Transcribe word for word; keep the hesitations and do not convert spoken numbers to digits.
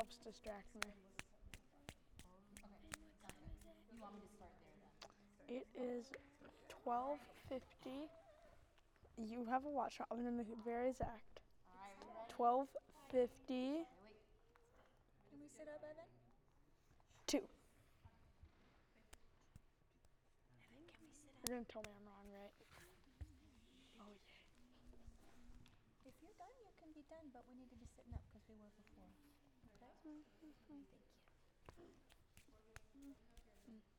Stuff's distracting me. You want me to start there then? It is twelve fifty. You have a watch. I'm gonna make it very exact. All right, we ready? Twelve fifty. Okay, wait. Can we sit up, Evan? Two. Evan, can we sit up? You're gonna tell me I'm wrong, right? Oh yeah. If you're done, you can be done, but we need to be sitting up because we were before. Okay? Thank you. Mm.